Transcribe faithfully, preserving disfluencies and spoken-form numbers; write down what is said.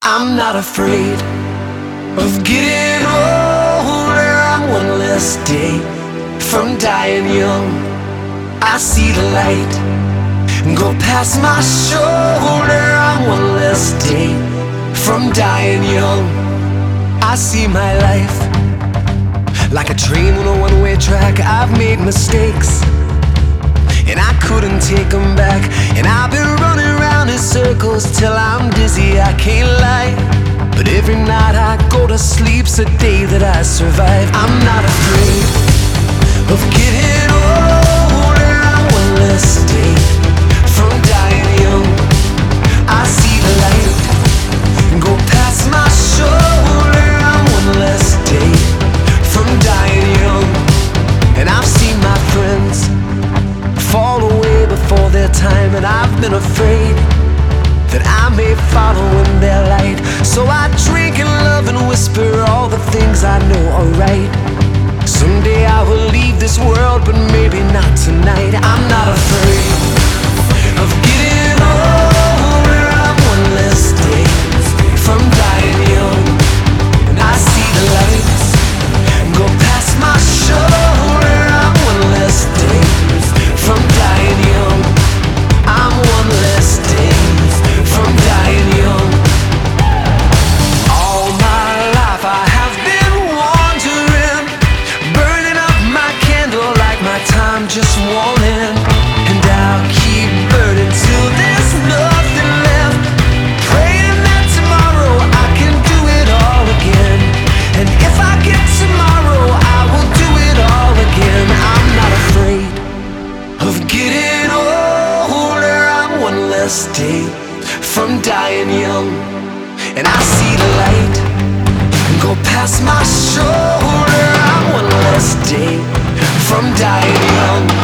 I'm not afraid of getting older. I'm one less day from dying young. I see the light go past my shoulder. I'm one less day from dying young. I see my life like a train on a one-way track. I've made mistakes and I couldn't take them back, and I've been running around in circles till I'm dizzy, I can't lie. But every night I go to sleep's a day that I survive. I'm not afraid of getting older. I'm one less day from dying young. I see the light go past my shoulder. I'm one less day from dying young. And I've seen my friends fall away before their time, and I've been afraid that I may follow in their light. So I drink and love and whisper all the things I know are right. Someday I will leave this world, but maybe not tonight. I'm not afraid of getting older. I'm one less day from dying young. And I see the lights go past my shoulder. I'm one less day from dying young. I'm one less day from dying young. All my life I have been wandering, burning up my candle like my time just won't end. And I'll keep burning till there's nothing left, praying that tomorrow I can do it all again. And if I get tomorrow, I will do it all again. I'm not afraid of getting older. I'm one less day from dying young. And I see the light go past my shoulder. I'm one less day from dying young.